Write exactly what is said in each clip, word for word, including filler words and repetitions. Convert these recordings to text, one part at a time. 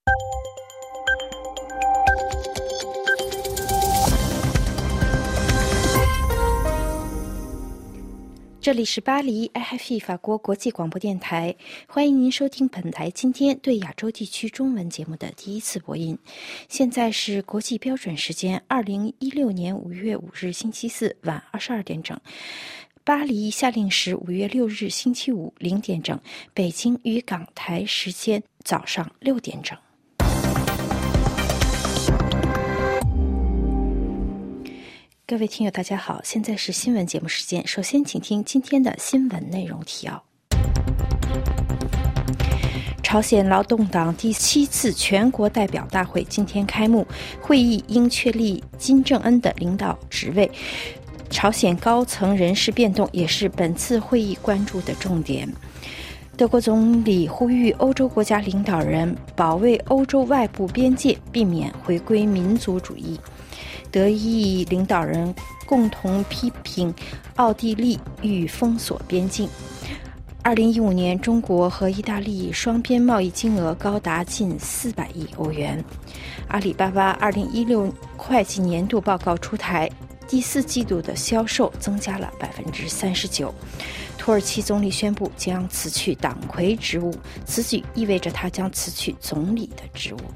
这里是巴黎 I F I 法国国际广播电台，欢迎您收听本台今天对亚洲地区中文节目的第一次播音。现在是国际标准时间二零一六年五月五日星期四晚二十二点整，巴黎夏令时五月六日星期五零点整，北京与港台时间早上六点整。各位听友大家好，现在是新闻节目时间，首先请听今天的新闻内容提要。朝鲜劳动党第七次全国代表大会今天开幕，会议应确立金正恩的领导职位。朝鲜高层人事变动也是本次会议关注的重点。德国总理呼吁欧洲国家领导人保卫欧洲外部边界，避免回归民族主义。德意领导人共同批评奥地利欲封锁边境。二零一五年，中国和意大利双边贸易金额高达近四百亿欧元。阿里巴巴二零一六会计年度报告出台，第四季度的销售增加了百分之三十九。土耳其总理宣布将辞去党魁职务，此举意味着他将辞去总理的职务。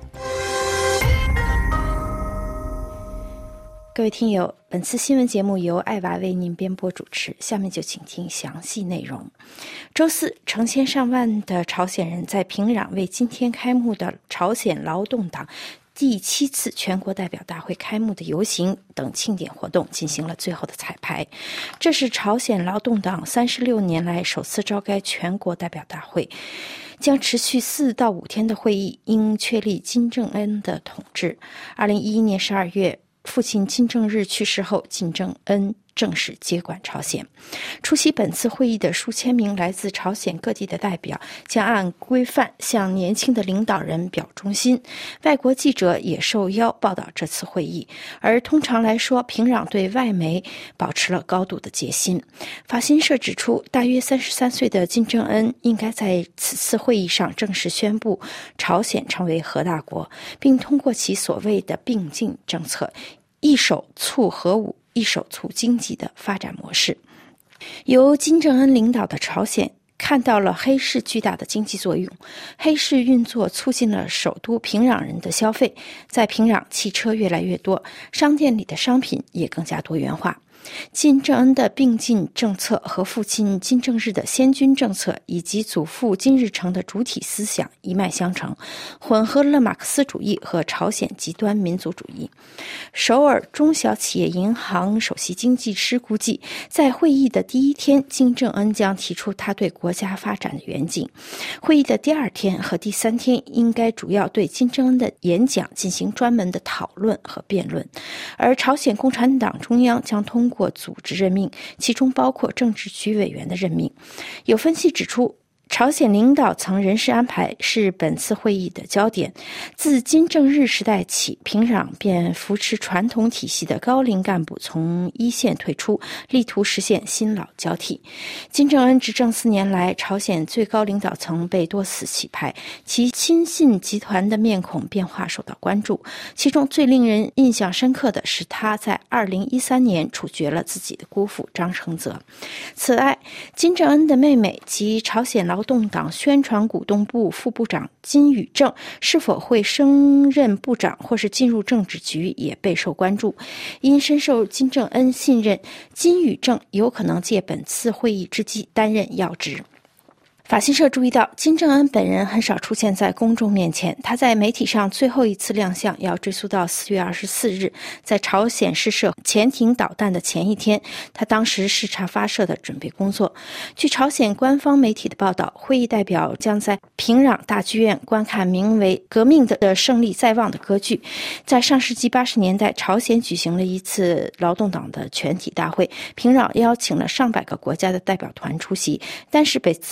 各位听友，本次新闻节目由艾娃为您编播主持，下面就请听详细内容。周四，成千上万的朝鲜人在平壤为今天开幕的朝鲜劳动党第七次全国代表大会开幕的游行等庆典活动进行了最后的彩排。这是朝鲜劳动党三十六年来首次召开全国代表大会，将持续四到五天的会议应确立金正恩的统治。二零一一年十二月，父亲金正日去世后，金正恩正式接管朝鲜。出席本次会议的数千名来自朝鲜各地的代表将按规范向年轻的领导人表忠心。外国记者也受邀报道这次会议，而通常来说，平壤对外媒保持了高度的戒心。法新社指出，大约三十三岁的金正恩应该在此次会议上正式宣布朝鲜成为核大国，并通过其所谓的并进政策，一手促核武，一手促经济的发展模式。由金正恩领导的朝鲜看到了黑市巨大的经济作用，黑市运作促进了首都平壤人的消费，在平壤汽车越来越多，商店里的商品也更加多元化。金正恩的并进政策和父亲金正日的先军政策以及祖父金日成的主体思想一脉相承，混合了马克思主义和朝鲜极端民族主义。首尔中小企业银行首席经济师估计，在会议的第一天，金正恩将提出他对国家发展的远景。会议的第二天和第三天应该主要对金正恩的演讲进行专门的讨论和辩论，而朝鲜共产党中央将通过过组织任命，其中包括政治局委员的任命。有分析指出，朝鲜领导层人事安排是本次会议的焦点。自金正日时代起，平壤便扶持传统体系的高龄干部从一线退出，力图实现新老交替。金正恩执政四年来，朝鲜最高领导层被多次洗牌，其亲信集团的面孔变化受到关注。其中最令人印象深刻的是，他在二零一三年处决了自己的姑父张承泽。此外，金正恩的妹妹及朝鲜劳动党宣传股东部副部长金宇正是否会升任部长或是进入政治局也备受关注。因深受金正恩信任，金宇正有可能借本次会议之机担任要职。法新社注意到，金正恩本人很少出现在公众面前。他在媒体上最后一次亮相要追溯到四月二十四日，在朝鲜试射潜艇导弹的前一天，他当时视察发射的准备工作。据朝鲜官方媒体的报道，会议代表将在平壤大剧院观看名为《革命的胜利在望》的歌剧。在上世纪八十年代，朝鲜举行了一次劳动党的全体大会，平壤邀请了上百个国家的代表团出席，但是本次会议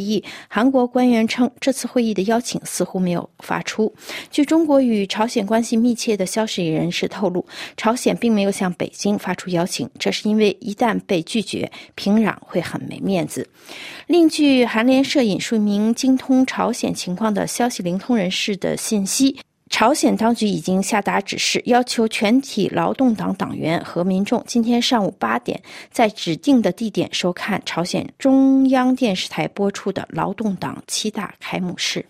议，韩国官员称这次会议的邀请似乎没有发出。据中国与朝鲜关系密切的消息人士透露，朝鲜并没有向北京发出邀请，这是因为一旦被拒绝，平壤会很没面子。另据韩联社引述一名精通朝鲜情况的消息灵通人士的信息，朝鲜当局已经下达指示，要求全体劳动党党员和民众今天上午八点在指定的地点收看朝鲜中央电视台播出的劳动党七大开幕式。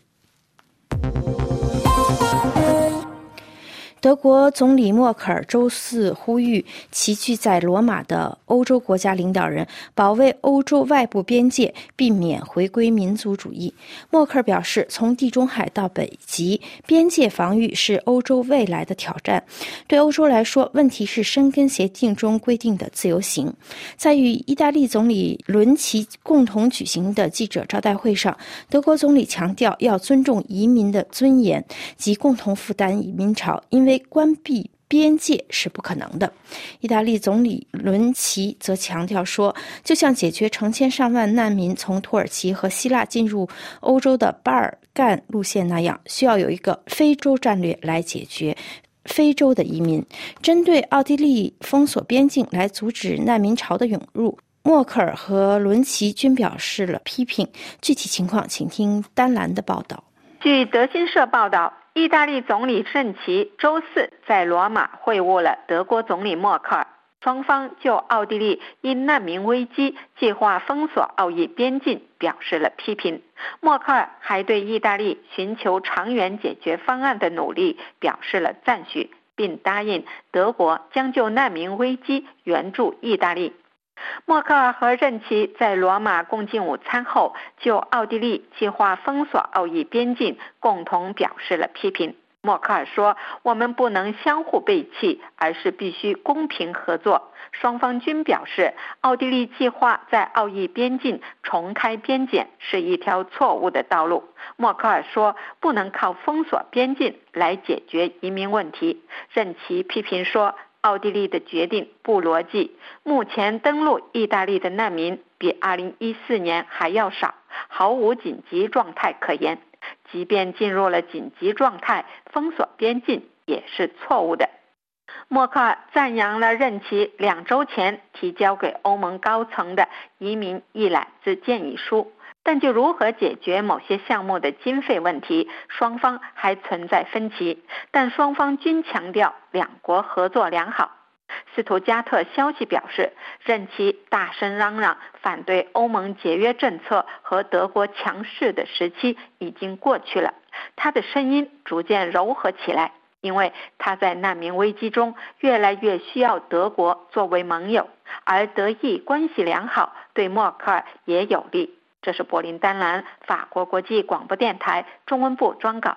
德国总理默克尔周四呼吁齐聚在罗马的欧洲国家领导人保卫欧洲外部边界，避免回归民族主义。默克尔表示，从地中海到北极，边界防御是欧洲未来的挑战。对欧洲来说，问题是申根协定中规定的自由行。在与意大利总理伦齐共同举行的记者招待会上，德国总理强调要尊重移民的尊严及共同负担移民潮，因为关闭边界是不可能的。意大利总理伦齐则强调说，就像解决成千上万难民从土耳其和希腊进入欧洲的巴尔干路线那样，需要有一个非洲战略来解决非洲的移民。针对奥地利封锁边境来阻止难民潮的涌入，默克尔和伦齐均表示了批评。具体情况请听丹兰的报道。 据德新社报道，意大利总理任齐周四在罗马会晤了德国总理默克尔，双方就奥地利因难民危机计划封锁奥意边境表示了批评。默克尔还对意大利寻求长远解决方案的努力表示了赞许，并答应德国将就难民危机援助意大利。默克尔和任齐在罗马共进午餐后，就奥地利计划封锁奥意边境共同表示了批评。默克尔说，我们不能相互背弃，而是必须公平合作。双方均表示，奥地利计划在奥意边境重开边检是一条错误的道路。默克尔说，不能靠封锁边境来解决移民问题。任齐批评说，奥地利的决定不逻辑，目前登陆意大利的难民比二零一四年还要少，毫无紧急状态可言。即便进入了紧急状态，封锁边境也是错误的。默克尔赞扬了任齐两周前提交给欧盟高层的移民一揽子建议书，但就如何解决某些项目的经费问题，双方还存在分歧，但双方均强调两国合作良好。斯图加特消息表示，任齐大声嚷嚷反对欧盟节约政策和德国强势的时期已经过去了，他的声音逐渐柔和起来，因为他在难民危机中越来越需要德国作为盟友，而德意关系良好对默克尔也有利。这是柏林丹兰法国国际广播电台中文部专稿。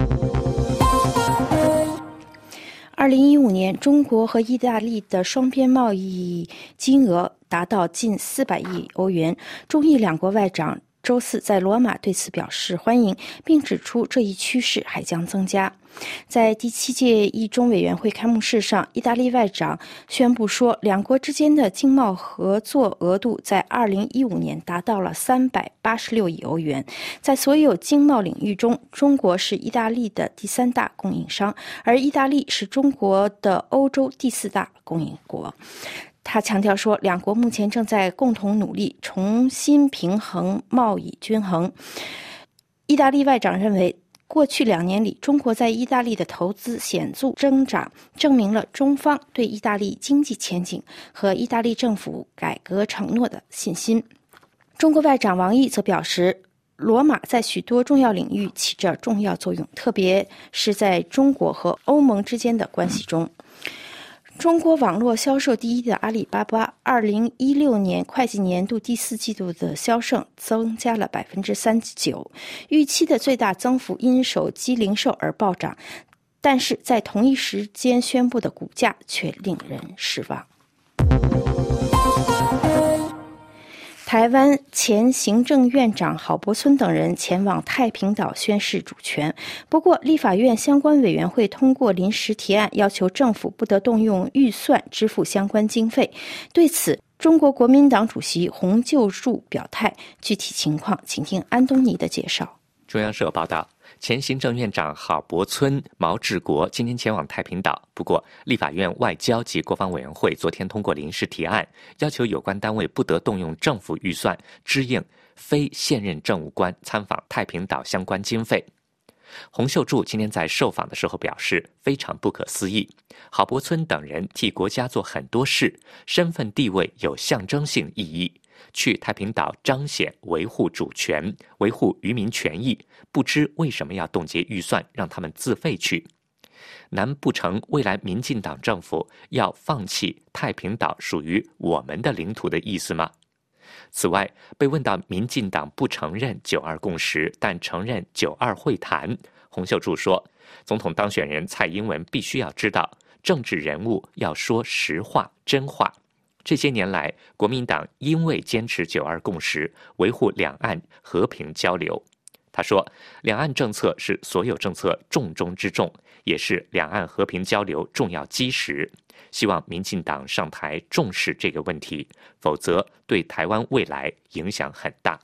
二零一五年，中国和意大利的双边贸易金额达到近四百亿欧元。中意两国外长周四在罗马对此表示欢迎，并指出这一趋势还将增加。在第七届意中委员会开幕式上，意大利外长宣布说，两国之间的经贸合作额度在二零一五年达到了三百八十六亿欧元。在所有经贸领域中，中国是意大利的第三大供应商，而意大利是中国的欧洲第四大供应国。他强调说，两国目前正在共同努力重新平衡贸易均衡。意大利外长认为，过去两年里，中国在意大利的投资显著增长，证明了中方对意大利经济前景和意大利政府改革承诺的信心。中国外长王毅则表示，罗马在许多重要领域起着重要作用，特别是在中国和欧盟之间的关系中。中国网络销售第一的阿里巴巴，二零一六年会计年度第四季度的销售增加了百分之三十九，预期的最大增幅因手机零售而暴涨，但是在同一时间宣布的股价却令人失望。台湾前行政院长郝柏村等人前往太平岛宣示主权，不过立法院相关委员会通过临时提案，要求政府不得动用预算支付相关经费。对此， 中国国民党主席洪秀柱表态，具体情况请听安东尼的介绍。 中央社报道，前行政院长郝柏村、毛治国今天前往太平岛，不过立法院外交及国防委员会昨天通过临时提案，要求有关单位不得动用政府预算支应非现任政务官参访太平岛相关经费。洪秀柱今天在受访的时候表示，非常不可思议，郝柏村等人替国家做很多事，身份地位有象征性意义，去太平岛彰显维护主权，维护渔民权益，不知为什么要冻结预算让他们自费去。难不成未来民进党政府要放弃太平岛属于我们的领土的意思吗？此外，被问到民进党不承认九二共识，但承认九二会谈，洪秀柱说，总统当选人蔡英文必须要知道，政治人物要说实话、真话。这些年来，国民党因为坚持九二共识，维护两岸和平交流。他说，两岸政策是所有政策重中之重，也是两岸和平交流重要基石。希望民进党上台重视这个问题，否则对台湾未来影响很大。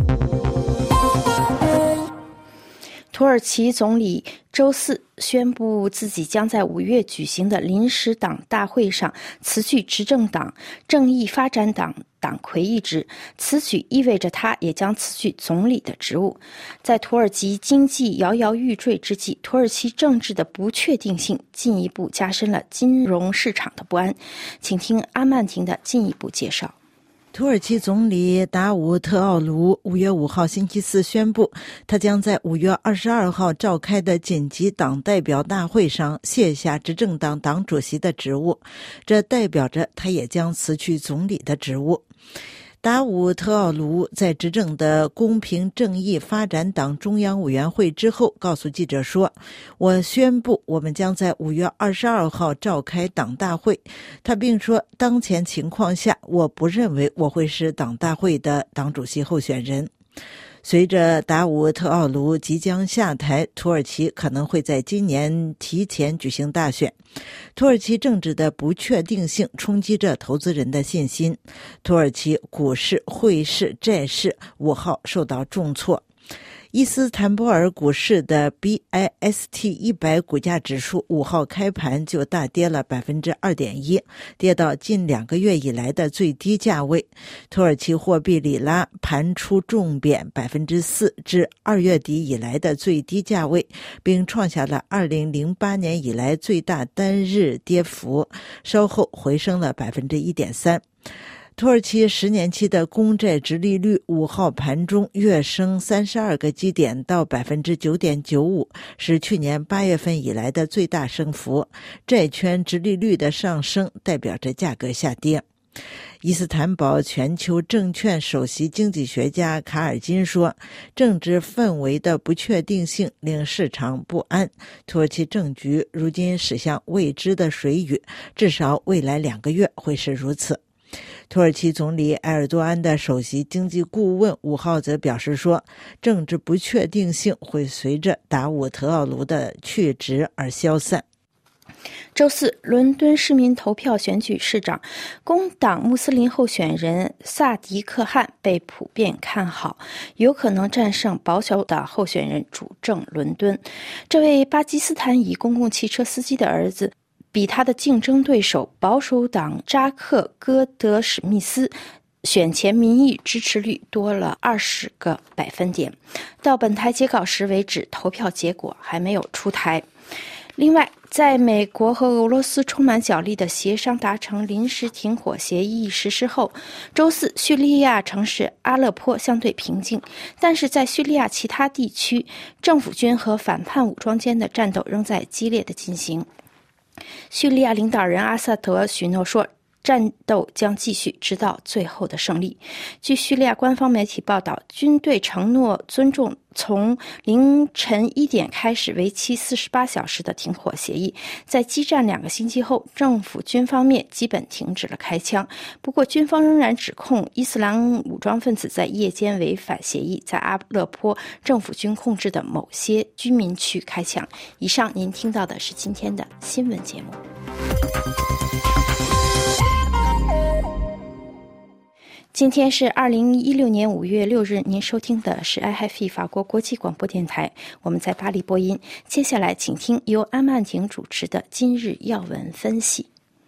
土耳其总理周四宣布自己将在五月举行的临时党大会上辞去执政党正义发展党党魁一职，此举意味着他也将辞去总理的职务。在土耳其经济摇摇欲坠之际，土耳其政治的不确定性进一步加深了金融市场的不安。请听阿曼婷的进一步介绍。 土耳其总理达武特奥卢五月五号星期四宣布，他将在五月二十二号召开的紧急党代表大会上卸下执政党党主席的职务，这代表着他也将辞去总理的职务。达武特奥卢在执政的公平正义发展党中央委员会之后告诉记者说，我宣布我们将在五月二十二号召开党大会。他并说，当前情况下我不认为我会是党大会的党主席候选人。随着达武特奥卢即将下台，土耳其可能会在今年提前举行大选。土耳其政治的不确定性冲击着投资人的信心，土耳其股市、汇市、债市五号受到重挫。伊斯坦布尔股市的 B I S T 一百 股价指数五号开盘就大跌了 百分之二点一， 跌到近两个月以来的最低价位。土耳其货币里拉盘出重贬 百分之四 至二月底以来的最低价位，并创下了二零零八年以来最大单日跌幅，稍后回升了 百分之一点三。土耳其十年期的公债殖利率五号盘中跃升三十二个基点到 百分之九点九五， 是去年八月份以来的最大升幅。债券殖利率的上升代表着价格下跌。伊斯坦堡全球证券首席经济学家卡尔金说，政治氛围的不确定性令市场不安，土耳其政局如今驶向未知的水域，至少未来两个月会是如此。土耳其总理埃尔多安的首席经济顾问五号则表示说，政治不确定性会随着达武特奥卢的去职而消散。 周四，伦敦市民投票选举市长，工党穆斯林候选人萨迪克汗被普遍看好，有可能战胜保守党候选人主政伦敦。这位巴基斯坦裔公共汽车司机的儿子比他的竞争对手保守党扎克戈德史密斯选前民意支持率多了二十个百分点。到本台截稿时为止，投票结果还没有出台。另外，在美国和俄罗斯充满角力的协商达成临时停火协议实施后，周四叙利亚城市阿勒颇相对平静，但是在叙利亚其他地区，政府军和反叛武装间的战斗仍在激烈的进行。叙利亚领导人阿萨德许诺说，战斗将继续直到最后的胜利。据叙利亚官方媒体报道，军队承诺尊重从凌晨一点开始为期四十八小时的停火协议。在激战两个星期后，政府军方面基本停止了开枪，不过军方仍然指控伊斯兰武装分子在夜间违反协议，在阿勒颇政府军控制的某些居民区开枪。以上您听到的是今天的新闻节目。 今天是二零一六年五月六日，您收听的是 I F E 法国国际广播电台，我们在巴黎播音。接下来请听由安曼婷主持的今日要闻分析。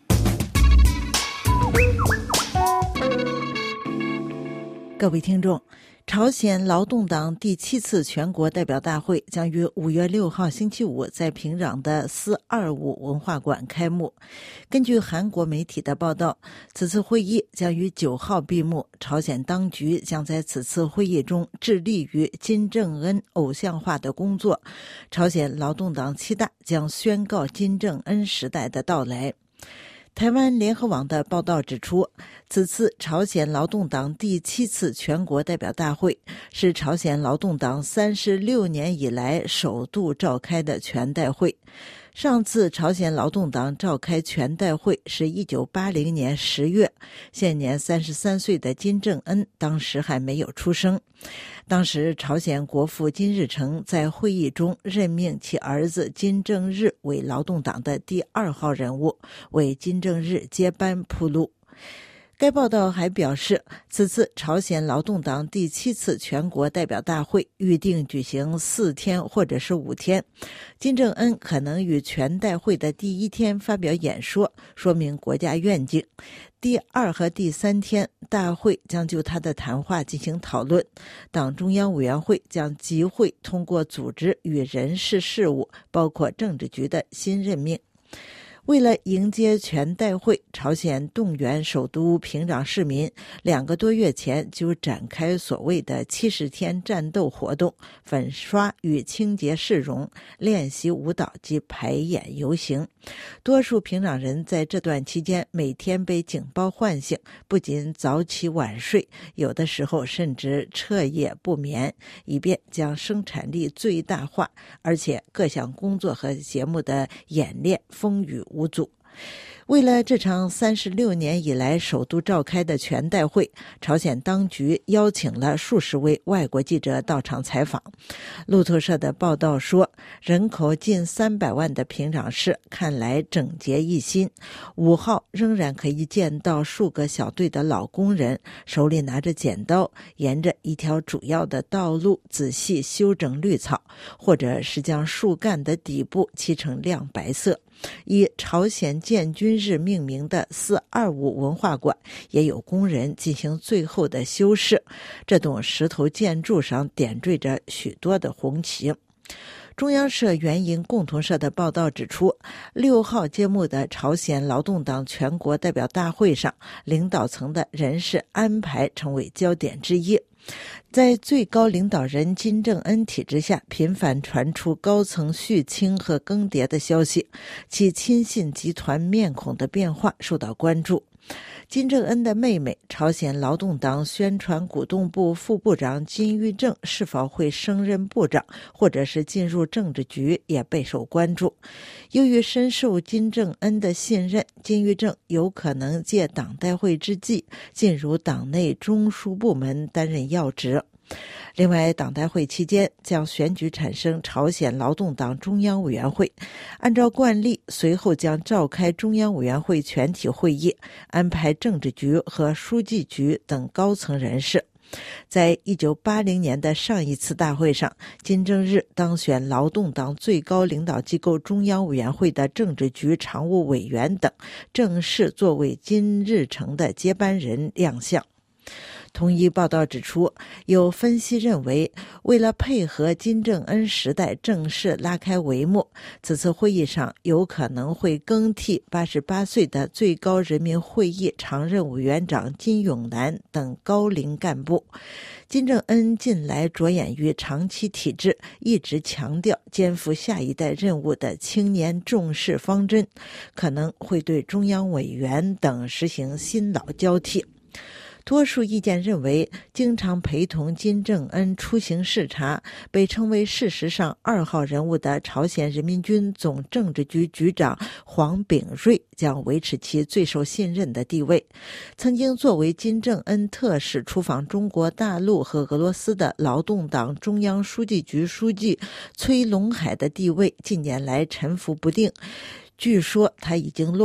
各位听众，朝鲜劳动党第七次全国代表大会将于五月六号星期五在平壤的四二五文化馆开幕。根据韩国媒体的报道，此次会议将于九号闭幕。朝鲜当局将在此次会议中致力于金正恩偶像化的工作。朝鲜劳动党期待将宣告金正恩时代的到来。台湾联合网的报道指出，此次朝鲜劳动党第七次全国代表大会是朝鲜劳动党三十六年以来首度召开的全代会。上次朝鲜劳动党召开全代会是一九八零年十月，现年三十三岁的金正恩当时还没有出生。当时朝鲜国父金日成在会议中任命其儿子金正日为劳动党的第二号人物，为金正日接班铺路。该报道还表示，此次朝鲜劳动党第七次全国代表大会预定举行四天或者是五天，金正恩可能于全代会的第一天发表演说，说明国家愿景。第二和第三天，大会将就他的谈话进行讨论。党中央委员会将集会通过组织与人事事务，包括政治局的新任命。为了迎接全代会，朝鲜动员首都平壤市民两个多月前就展开所谓的七十天战斗活动，粉刷与清洁市容，练习舞蹈及排演游行。多数平壤人在这段期间每天被警报唤醒，不仅早起晚睡，有的时候甚至彻夜不眠，以便将生产力最大化，而且各项工作和节目的演练风雨无阻。为了这场三十六年以来首度召开的全代会，朝鲜当局邀请了数十位外国记者到场采访。路透社的报道说，人口近三百万的平壤市看来整洁一新。五号仍然可以见到数个小队的老工人手里拿着剪刀，沿着一条主要的道路仔细修整绿草，或者是将树干的底部漆成亮白色。以朝鲜建军日命名的四二五文化馆也有工人进行最后的修饰，这栋石头建筑上点缀着许多的红旗。中央社援引共同社的报道指出，六号揭幕的朝鲜劳动党全国代表大会上，领导层的人事安排成为焦点之一。在最高领导人金正恩体制下，频繁传出高层续清和更迭的消息，其亲信集团面孔的变化受到关注。金正恩的妹妹朝鲜劳动党宣传鼓动部副部长金玉正是否会升任部长，或者是进入政治局也备受关注。由于深受金正恩的信任，金玉正有可能借党代会之际进入党内中枢部门担任要职。另外，党代会期间将选举产生朝鲜劳动党中央委员会，按照惯例，随后将召开中央委员会全体会议，安排政治局和书记局等高层人士。在一九八零年的上一次大会上，金正日当选劳动党最高领导机构中央委员会的政治局常务委员等，正式作为金日成的接班人亮相。同一报道指出，有分析认为，为了配合金正恩时代正式拉开帷幕，此次会议上有可能会更替八十八岁的最高人民会议常任委员长金永南等高龄干部。金正恩近来着眼于长期体制，一直强调肩负下一代任务的青年重视方针，可能会对中央委员等实行新老交替。多数意见认为，经常陪同金正恩出行视察，被称为事实上二号人物的朝鲜人民军总政治局局长黄炳瑞将维持其最受信任的地位。曾经作为金正恩特使出访中国大陆和俄罗斯的劳动党中央书记局书记崔龙海的地位近年来沉浮不定，据说他已经落马，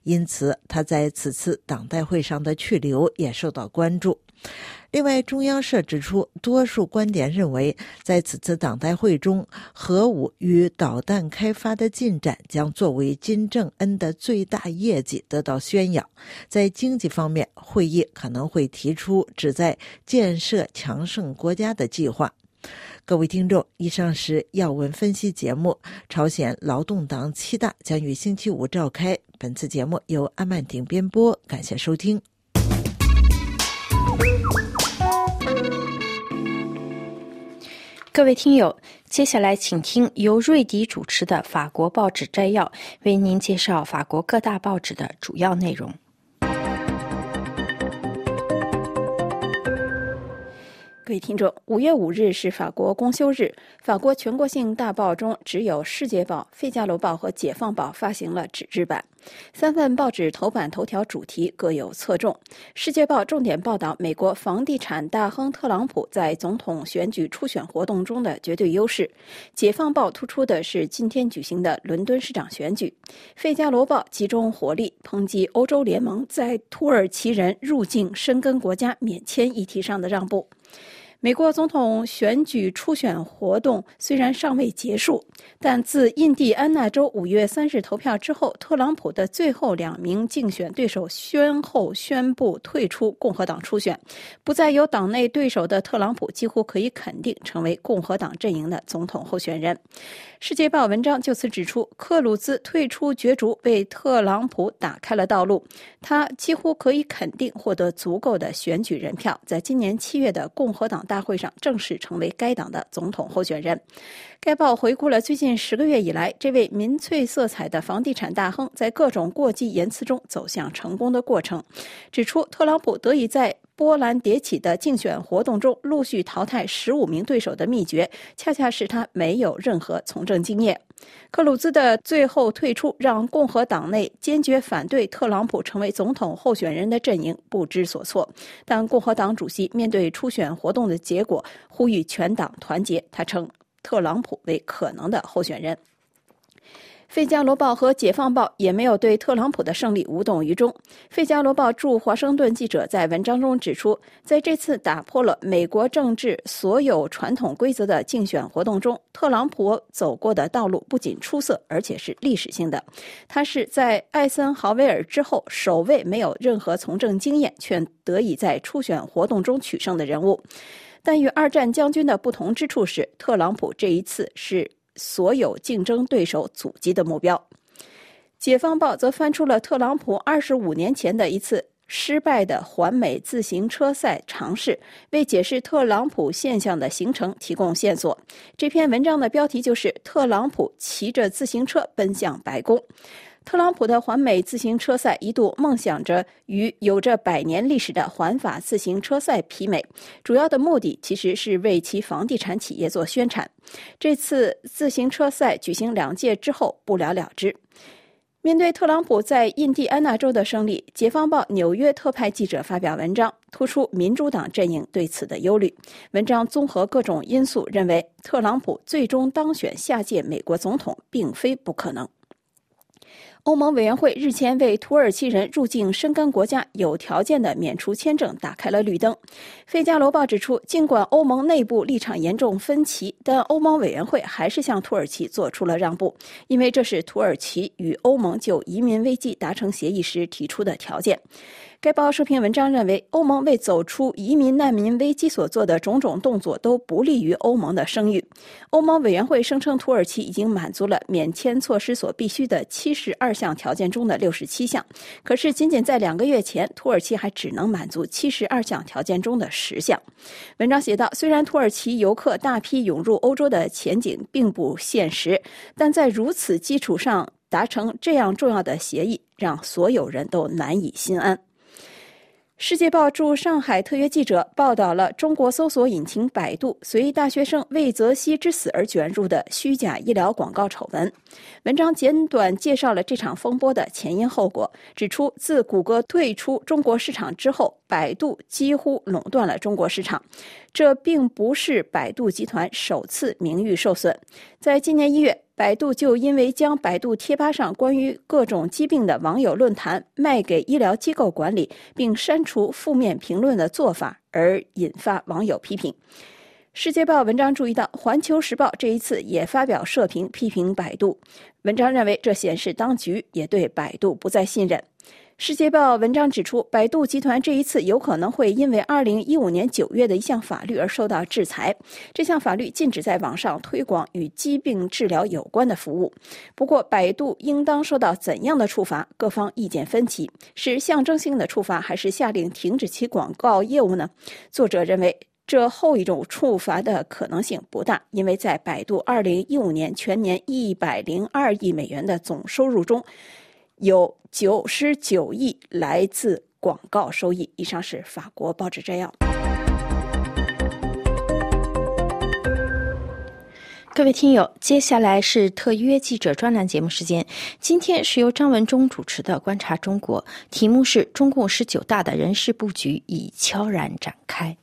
因此他在此次党代会上的去留也受到关注。另外，中央社指出，多数观点认为，在此次党代会中，核武与导弹开发的进展将作为金正恩的最大业绩得到宣扬。在经济方面，会议可能会提出旨在建设强盛国家的计划。各位听众，以上是要闻分析节目。朝鲜劳动党七大将于星期五召开。本次节目由安曼婷编播，感谢收听。 各位听友，接下来请听由瑞迪主持的法国报纸摘要，为您介绍法国各大报纸的主要内容。 各位听众，五月五日是法国公休日，法国全国性大报中只有《世界报》、《费加罗报》和《解放报》发行了纸质版。三份报纸头版头条主题各有侧重。《世界报》重点报道美国房地产大亨特朗普在总统选举初选活动中的绝对优势，《解放报》突出的是今天举行的伦敦市长选举，《费加罗报》集中火力抨击欧洲联盟在土耳其人入境申根国家免签议题上的让步。美国总统选举初选活动虽然尚未结束，但自印第安纳州五月三日投票之后，特朗普的最后两名竞选对手先后宣布退出共和党初选，不再有党内对手的特朗普几乎可以肯定成为共和党阵营的总统候选人。世界报文章就此指出，克鲁兹退出角逐为特朗普打开了道路，他几乎可以肯定获得足够的选举人票，在今年七月的共和党大会上正式成为该党的总统候选人。该报回顾了最近十个月以来这位民粹色彩的房地产大亨在各种过激言辞中走向成功的过程，指出特朗普得以在波澜迭起的竞选活动中陆续淘汰十五名对手的秘诀，恰恰是他没有任何从政经验。克鲁兹的最后退出让共和党内坚决反对特朗普成为总统候选人的阵营不知所措，但共和党主席面对初选活动的结果，呼吁全党团结，他称特朗普为可能的候选人。费加罗报和解放报也没有对特朗普的胜利无动于衷。费加罗报驻华盛顿记者在文章中指出，在这次打破了美国政治所有传统规则的竞选活动中，特朗普走过的道路不仅出色，而且是历史性的。他是在艾森豪威尔之后首位没有任何从政经验却得以在初选活动中取胜的人物。但与二战将军的不同之处是，特朗普这一次是所有竞争对手阻击的目标。解放报则翻出了特朗普二十五年前的一次失败的环美自行车赛尝试，为解释特朗普现象的形成提供线索。这篇文章的标题就是特朗普骑着自行车奔向白宫。特朗普的环美自行车赛一度梦想着与有着百年历史的环法自行车赛媲美，主要的目的其实是为其房地产企业做宣传。这次自行车赛举行两届之后不了了之。面对特朗普在印第安纳州的胜利，解放报纽约特派记者发表文章，突出民主党阵营对此的忧虑。文章综合各种因素，认为特朗普最终当选下届美国总统并非不可能。欧盟委员会日前为土耳其人入境申根国家有条件的免除签证打开了绿灯。费加罗报指出，尽管欧盟内部立场严重分歧，但欧盟委员会还是向土耳其做出了让步，因为这是土耳其与欧盟就移民危机达成协议时提出的条件。该报社评文章认为，欧盟为走出移民难民危机所做的种种动作都不利于欧盟的声誉。欧盟委员会声称，土耳其已经满足了免签措施所必须的七十二项条件中的六十七项，可是仅仅在两个月前，土耳其还只能满足七十二项条件中的十项。文章写道，虽然土耳其游客大批涌入欧洲的前景并不现实，但在如此基础上达成这样重要的协议，让所有人都难以心安。世界报驻上海特约记者报道了中国搜索引擎百度随大学生魏则西之死而卷入的虚假医疗广告丑闻。文章简短介绍了这场风波的前因后果，指出自谷歌退出中国市场之后，百度几乎垄断了中国市场。这并不是百度集团首次名誉受损。在今年一月， 百度就因为将百度贴吧上关于各种疾病的网友论坛卖给医疗机构管理，并删除负面评论的做法而引发网友批评。世界报文章注意到，环球时报这一次也发表社评批评百度。文章认为，这显示当局也对百度不再信任。世界报文章指出，百度集团这一次有可能会因为二零一五年九月的一项法律而受到制裁。这项法律禁止在网上推广与疾病治疗有关的服务。不过，百度应当受到怎样的处罚，各方意见分歧。是象征性的处罚，还是下令停止其广告业务呢？作者认为，这后一种处罚的可能性不大，因为在百度二零一五年全年一百零二亿美元的总收入中，有九十九亿来自广告收益。以上是法国报纸摘要。 各位听友，接下来是特约记者专栏节目时间。今天是由张文忠主持的《观察中国》，题目是中共十九大的人事布局已悄然展开。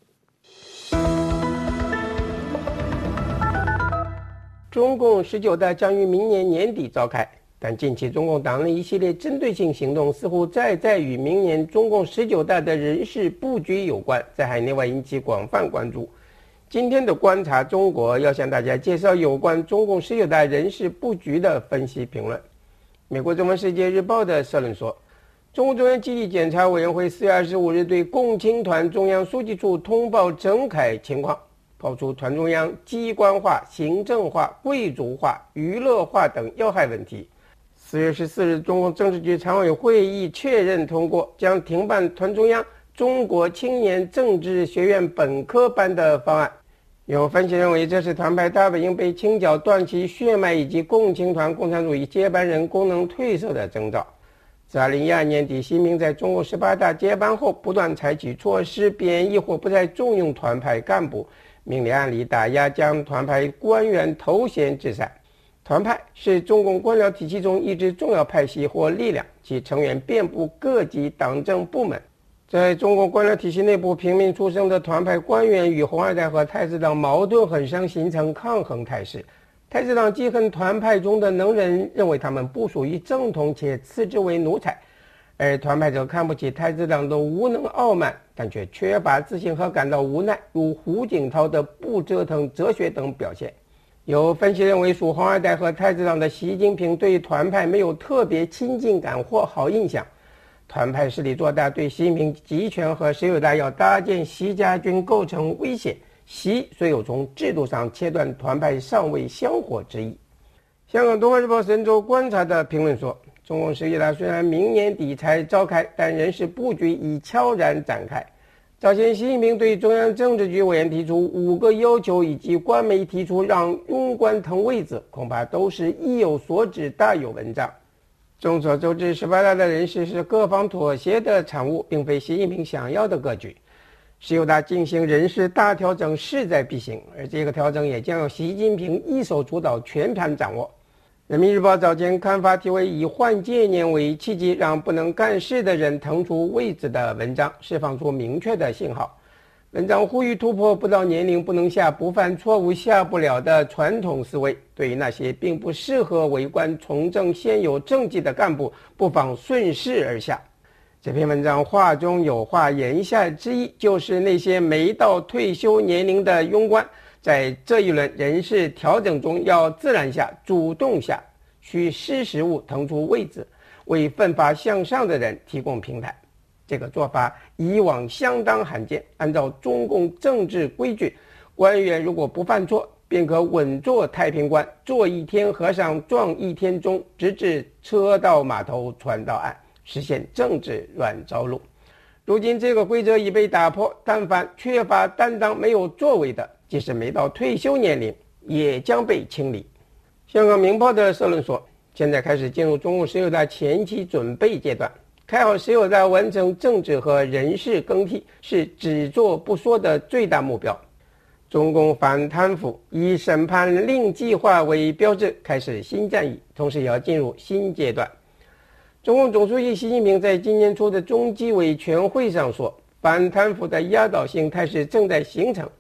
中共十九大将于明年年底召开，但近期中共党内一系列针对性行动似乎再再与明年中共十九大的人事布局有关，在海内外引起广泛关注。今天的观察中国要向大家介绍有关中共十九大人事布局的分析评论。美国中文世界日报的社论说，中共中央纪律检查委员会四月二十五日对共青团中央书记处通报整改情况，抛出团中央机关化、行政化、贵族化、娱乐化等要害问题。四月十四日，中共政治局常委会议确认通过将停办团中央中国青年政治学院本科班的方案。有分析认为，这是团派大本营被清剿断其血脉以及共青团共产主义接班人功能褪色的征兆。自二零一二年底，习近平在中共十八大接班后，不断采取措施贬义或不再重用团派干部，明里暗里打压，将团派官员头衔制裁。团派是中共官僚体系中一支重要派系或力量，其成员遍布各级党政部门。在中国官僚体系内部，平民出身的团派官员与红二代和太子党矛盾很深，形成抗衡态势。太子党记恨团派中的能人，认为他们不属于正统且赐之为奴才，而团派者看不起太子党的无能傲慢，但却缺乏自信和感到无奈，如胡锦涛的不折腾哲学等表现。有分析认为，属红二代和太子党的习近平对团派没有特别亲近感或好印象，团派势力做大，对习近平集权和十九大要搭建习家军构成威胁。习虽有从制度上切断团派尚未香火之意。香港东方日报神州观察的评论说，中共十九大虽然明年底才召开，但人事布局已悄然展开。早前习近平对中央政治局委员提出五个要求，以及官媒提出让庸官腾位子，恐怕都是意有所指，大有文章。众所周知，十八大的人事是各方妥协的产物，并非习近平想要的格局。十九大进行人事大调整势在必行，而这个调整也将由习近平一手主导，全盘掌握。人民日报早前刊发题为以换届年为契机，让不能干事的人腾出位子的文章，释放出明确的信号。文章呼吁突破不到年龄不能下、不犯错误下不了的传统思维，对于那些并不适合为官从政现有政绩的干部，不妨顺势而下。这篇文章话中有话，言下之意就是那些没到退休年龄的庸官，在这一轮人事调整中要自然下、主动下，需识时务腾出位子，为奋发向上的人提供平台。这个做法以往相当罕见，按照中共政治规矩，官员如果不犯错，便可稳坐太平官，做一天和尚撞一天钟，直至车到码头船到岸，实现政治软着陆。如今这个规则已被打破，但凡缺乏担当没有作为的，即使没到退休年龄，也将被清理。香港明报的社论说，现在开始进入中共十九大前期准备阶段，开好十九大，完成政治和人事更替是只做不说的最大目标。中共反贪腐以审判令计划为标志，开始新战役，同时也要进入新阶段。中共总书记习近平在今年初的中纪委全会上说，反贪腐的压倒性态势正在形成，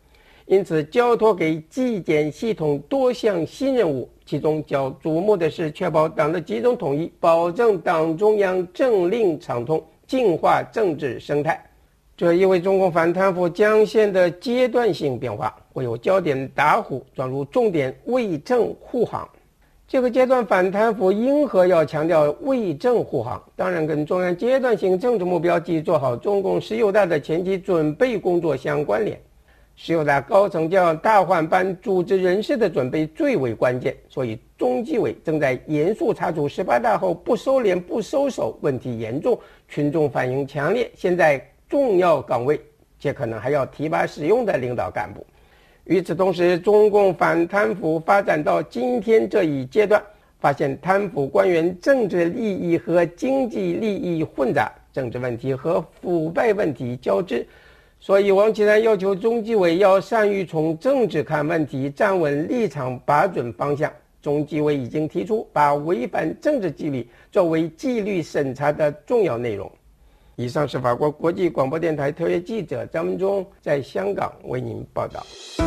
因此交托给纪检系统多项新任务，其中较瞩目的是确保党的集中统一，保证党中央政令畅通，净化政治生态。这意味中共反贪腐将线的阶段性变化，会有焦点打虎转入重点为政护航。这个阶段反贪腐因何要强调为政护航？当然跟中央阶段性政治目标及做好中共十九大的前期准备工作相关联。十九大高层将大换班，组织人事的准备最为关键，所以中纪委正在严肃查处十八大后不收敛不收手，问题严重，群众反应强烈，现在重要岗位且可能还要提拔使用的领导干部。与此同时，中共反贪腐发展到今天这一阶段，发现贪腐官员政治利益和经济利益混杂，政治问题和腐败问题交织。所以王岐山要求中纪委要善于从政治看问题，站稳立场，把准方向。中纪委已经提出把违反政治纪律作为纪律审查的重要内容。以上是法国国际广播电台特约记者张文忠在香港为您报道。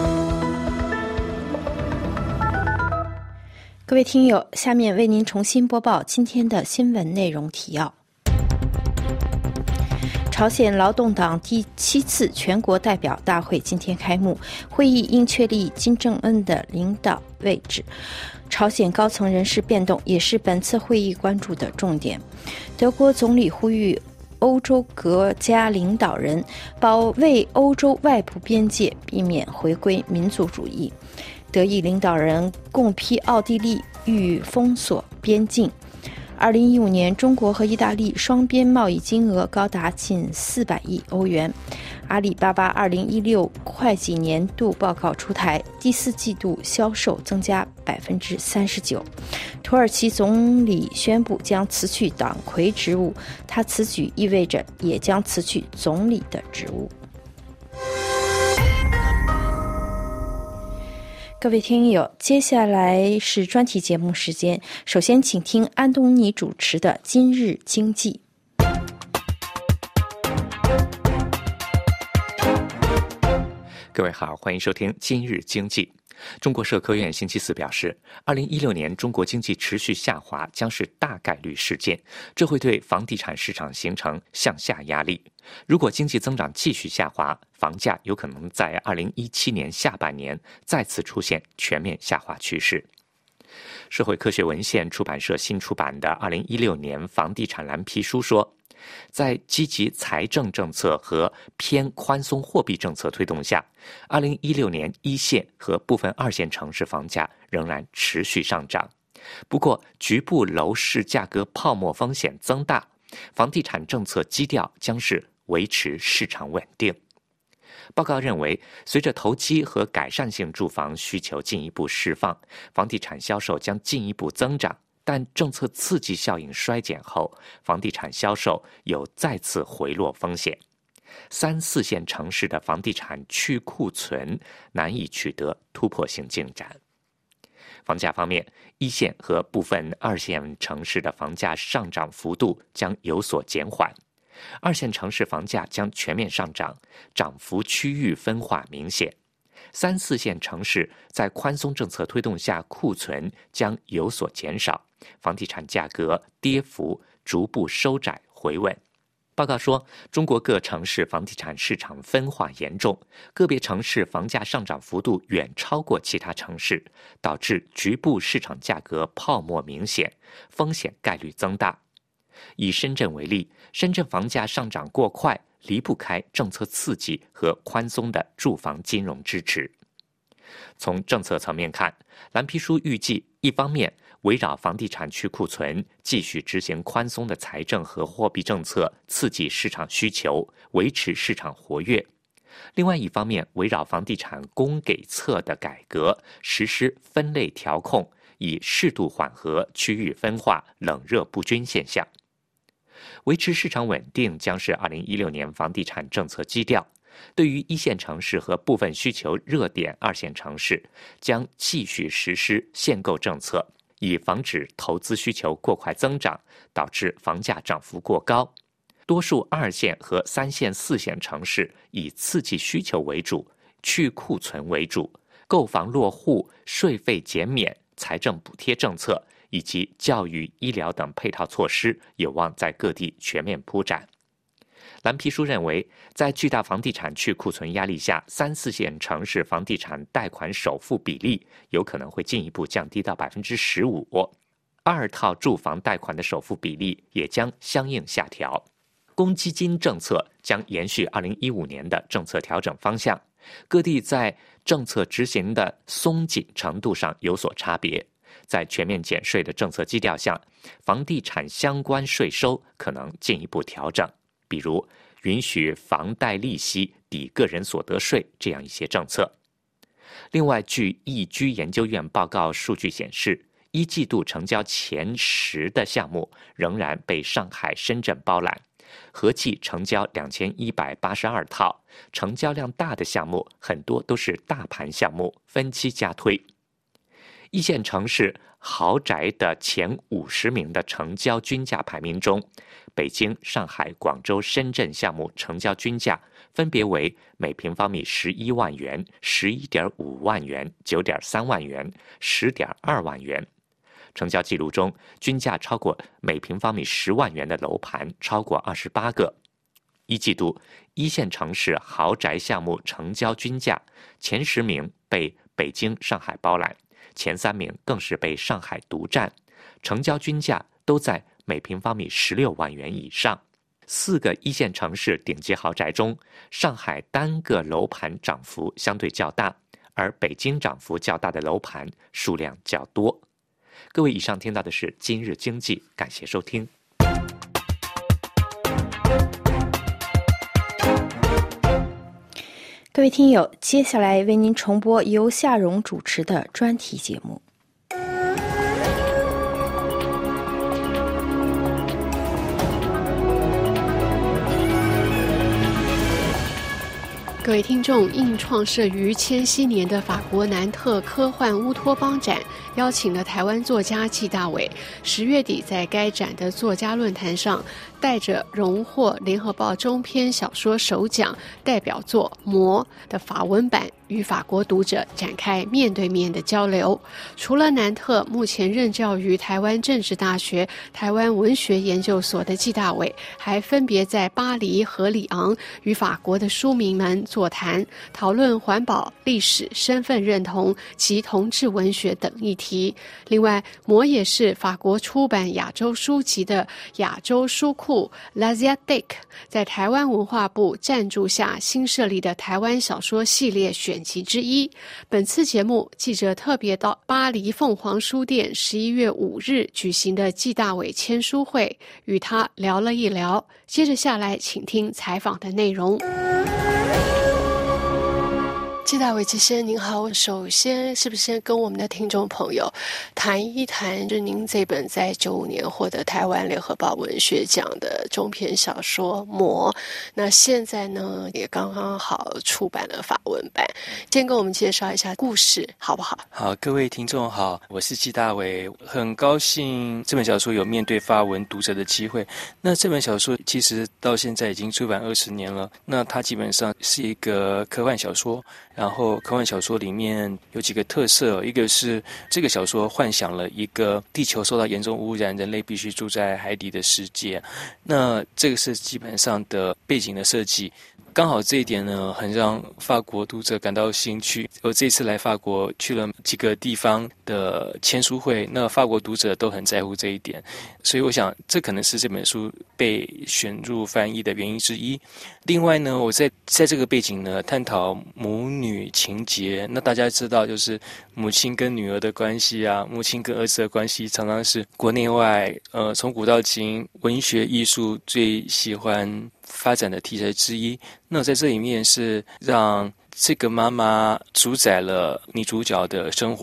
各位听友，下面为您重新播报今天的新闻内容提要。朝鲜劳动党第七次全国代表大会今天开幕，会议应确立金正恩的领导位置。朝鲜高层人事变动也是本次会议关注的重点。德国总理呼吁欧洲国家领导人保卫欧洲外部边界，避免回归民族主义。德意领导人共批奥地利欲封锁边境。二零一五年，中国和意大利双边贸易金额高达近四百亿欧元。阿里巴巴二零一六会计年度报告出台，第四季度销售增加百分之三十九。土耳其总理宣布将辞去党魁职务，他此举意味着也将辞去总理的职务。各位听友，接下来是专题节目时间。首先，请听安东尼主持的《今日经济》。 各位好，欢迎收听《今日经济》。中国社科院星期四表示，二零一六年中国经济持续下滑将是大概率事件，这会对房地产市场形成向下压力。如果经济增长继续下滑，房价有可能在二零一七年下半年再次出现全面下滑趋势。社会科学文献出版社新出版的二零一六年房地产蓝皮书说，在积极财政政策和偏宽松货币政策推动下，二零一六年一线和部分二线城市房价仍然持续上涨。不过，局部楼市价格泡沫风险增大，房地产政策基调将是维持市场稳定。报告认为，随着投机和改善性住房需求进一步释放，房地产销售将进一步增长。但政策刺激效应衰减后，房地产销售有再次回落风险。三四线城市的房地产去库存难以取得突破性进展。房价方面，一线和部分二线城市的房价上涨幅度将有所减缓，二线城市房价将全面上涨，涨幅区域分化明显。三四线城市在宽松政策推动下，库存将有所减少，房地产价格跌幅逐步收窄回稳。报告说，中国各城市房地产市场分化严重，个别城市房价上涨幅度远超过其他城市，导致局部市场价格泡沫明显，风险概率增大。以深圳为例，深圳房价上涨过快，离不开政策刺激和宽松的住房金融支持。从政策层面看，蓝皮书预计，一方面围绕房地产去库存，继续执行宽松的财政和货币政策，刺激市场需求，维持市场活跃；另外一方面，围绕房地产供给侧的改革，实施分类调控，以适度缓和区域分化、冷热不均现象。维持市场稳定将是二零一六年房地产政策基调。对于一线城市和部分需求热点二线城市，将继续实施限购政策，以防止投资需求过快增长，导致房价涨幅过高。多数二线和三线、四线城市以刺激需求为主， 去库存为主，购房落户、税费减免、财政补贴政策以及教育、医疗等配套措施有望在各地全面铺展。蓝皮书认为，在巨大房地产去库存压力下，三四线城市房地产贷款首付比例有可能会进一步降低到 百分之十五， 二套住房贷款的首付比例也将相应下调。公积金政策将延续二零一五年的政策调整方向，各地在政策执行的松紧程度上有所差别。在全面减税的政策基调下，房地产相关税收可能进一步调整，比如允许房贷利息抵个人所得税这样一些政策。另外，据易居研究院报告数据显示，一季度成交前十的项目仍然被上海、深圳包揽，合计成交两千一百八十二套，成交量大的项目很多都是大盘项目，分期加推。一线城市豪宅的前五十名的成交均价排名中，北京、上海、广州、深圳项目成交均价分别为每平方米十一万元、十一点五万元、九点三万元、十点二万元。成交记录中，均价超过每平方米十万元的楼盘超过二十八个。一季度，一线城市豪宅项目成交均价前十名被北京、上海包揽，前三名更是被上海独占，成交均价都在每平方米十六万元以上。四个一线城市顶级豪宅中，上海单个楼盘涨幅相对较大，而北京涨幅较大的楼盘数量较多。各位，以上听到的是今日经济，感谢收听。 各位听友，接下来为您重播由夏蓉主持的专题节目。 各位听众，应创设于千禧年的法国南特科幻乌托邦展，邀请了台湾作家纪大伟，十月底在该展的作家论坛上，带着荣获联合报中篇小说首奖代表作《魔》的法文版，与法国读者展开面对面的交流。除了南特，目前任教于台湾政治大学台湾文学研究所的纪大伟，还分别在巴黎和里昂与法国的书迷们座谈，讨论环保、历史、身份认同及同志文学等议题。另外，魔也是法国出版亚洲书籍的亚洲书库 L'Asiatique 在台湾文化部赞助下新设立的台湾小说系列选集之一。本次节目，记者特别到巴黎凤凰书店十一月五日举行的纪大伟签书会，与他聊了一聊。接着下来，请听采访的内容。纪大伟先生您好，首先是不是先跟我们的听众朋友谈一谈，就是您这本在九五年获得台湾联合报文学奖的中篇小说《魔》，那现在呢也刚刚好出版了法文版，先跟我们介绍一下故事好不好？ 好，各位听众好，我是纪大伟，很高兴这本小说有面对法文读者的机会。那这本小说其实到现在已经出版二十年了，那它基本上是一个科幻小说。然后科幻小说里面有几个特色，一个是这个小说幻想了一个地球受到严重污染，人类必须住在海底的世界，那这个是基本上的背景的设计。刚好这一点呢，很让法国读者感到兴趣。我这次来法国去了几个地方的签书会，那法国读者都很在乎这一点，所以我想这可能是这本书被选入翻译的原因之一。另外呢，我在在这个背景呢探讨母女情节。那大家知道，就是母亲跟女儿的关系啊，母亲跟儿子的关系，常常是国内外呃从古到今文学艺术最喜欢发展的题材之一。那在这里面是让这个妈妈主宰了女主角的生活，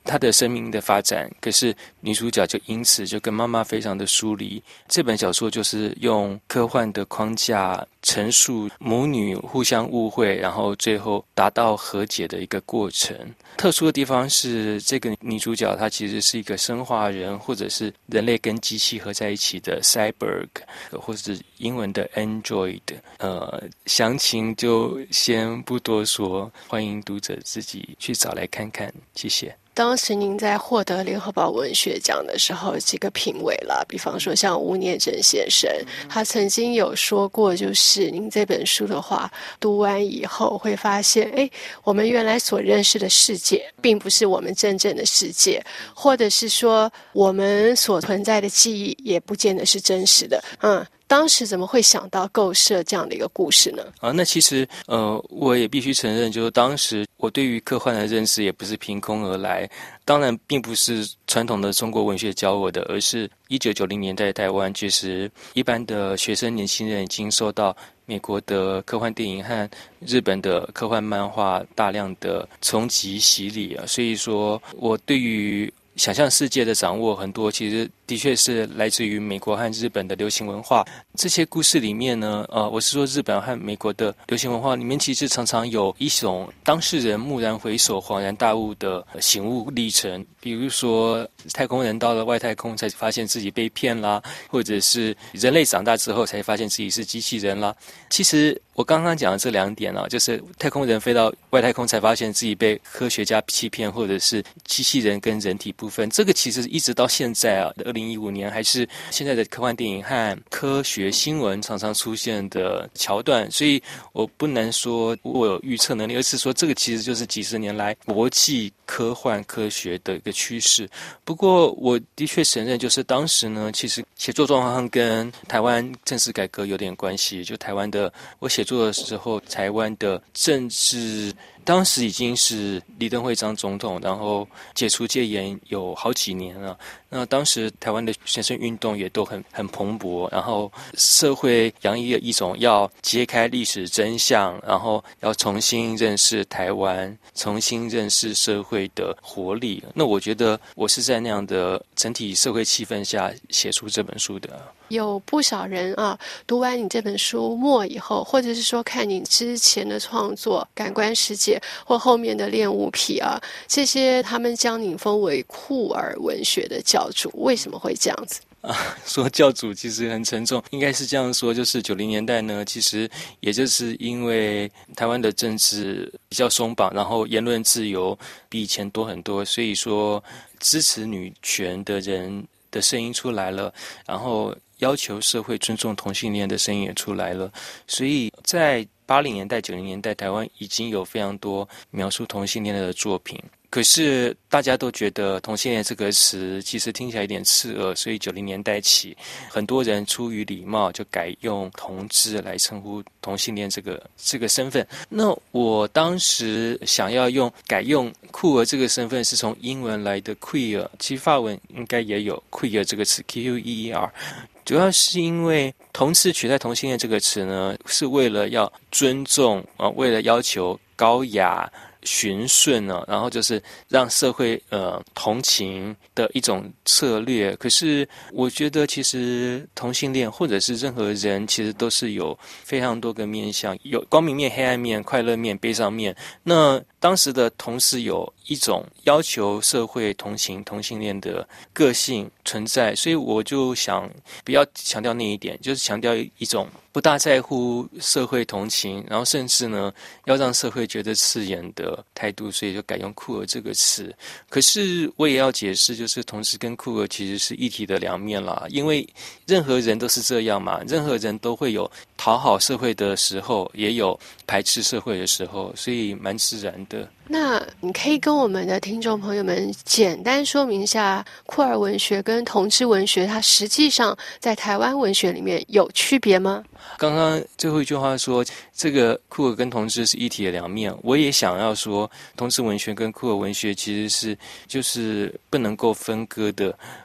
她的生命的发展，可是女主角就因此就跟妈妈非常的疏离。这本小说就是用科幻的框架陈述母女互相误会，然后最后达到和解的一个过程。特殊的地方是，这个女主角她其实是一个生化人，或者是人类跟机器合在一起的 cyborg， 或者是英文的 android。呃，详情就先不多说，欢迎读者自己去找来看看。谢谢。 当时您在获得联合报文学奖的时候，几个评委啦，比方说像吴念真先生，他曾经有说过，就是您这本书的话，读完以后会发现，哎，我们原来所认识的世界，并不是我们真正的世界，或者是说，我们所存在的记忆，也不见得是真实的。嗯。当时怎么会想到构设这样的一个故事呢？ 啊，那其实呃，我也必须承认，就是当时我对于科幻的认识也不是凭空而来，当然并不是传统的中国文学教我的，而是一九九零年代台湾，其实一般的学生年轻人已经受到美国的科幻电影和日本的科幻漫画大量的冲击洗礼啊，所以说我对于想象世界的掌握很多，其实的确是来自于美国和日本的流行文化。这些故事里面呢，呃，我是说日本和美国的流行文化里面，其实常常有一种当事人蓦然回首、恍然大悟的醒悟历程。比如说，太空人到了外太空才发现自己被骗啦，或者是人类长大之后才发现自己是机器人啦。其实我刚刚讲的这两点啊，就是太空人飞到外太空才发现自己被科学家欺骗，或者是机器人跟人体部分，这个其实一直到现在啊，二零一五年还是现在的科幻电影和科学新闻常常出现的桥段，所以我不能说我有预测能力，而是说这个其实就是几十年来国际科幻科学的一个趋势。不过我的确承认，就是当时呢，其实写作状况跟台湾政治改革有点关系。就台湾的，我写作的时候，台湾的政治当时已经是李登辉当总统，然后解除戒严有好几年了。那当时台湾的学生运动也都很很蓬勃，然后社会洋溢了一种要揭开历史真相，然后要重新认识台湾，重新认识社会的活力。那我觉得我是在那样的整体社会气氛下写出这本书的。 有不少人啊，读完你这本书末以后，或者是说看你之前的创作《感官世界》或后面的《恋物癖》啊，这些他们将你封为酷儿文学的教主，为什么会这样子？ 啊，说教主其实很沉重，应该是这样说，就是九零年代呢，其实也就是因为台湾的政治比较松绑，然后言论自由比以前多很多，所以说支持女权的人的声音出来了，然后要求社会尊重同性恋的声音也出来了，所以在八零年代、九零年代，台湾已经有非常多描述同性恋的作品。可是大家都觉得同性恋这个词其实听起来有点刺耳，所以九零年代起，很多人出于礼貌就改用同志来称呼同性恋这个这个身份。那我当时想要用改用酷儿这个身份，是从英文来的 queer， 其实法文应该也有 queer 这个词 Q U E E R。主要是因为同志取代同性恋这个词呢，是为了要尊重啊，为了要求高雅循顺呢，然后就是让社会呃同情的一种策略。可是我觉得其实同性恋或者是任何人其实都是有非常多个面向，有光明面、黑暗面、快乐面、悲伤面。那当时的同时有一种要求社会同情同性恋的个性存在，所以我就想不要强调那一点，就是强调一种不大在乎社会同情，然后甚至呢要让社会觉得刺眼的态度，所以就改用酷儿这个词。可是我也要解释，就是同志跟酷儿其实是一体的两面啦，因为任何人都是这样嘛，任何人都会有讨好社会的时候，也有排斥社会的时候，所以蛮自然的。 那你可以跟我们的听众朋友们简单说明一下酷儿文学跟同志文学它实际上在台湾文学里面有区别吗？ 刚刚最后一句话说这个酷儿跟同志是一体的两面，我也想要说同志文学跟酷儿文学其实是就是不能够分割的。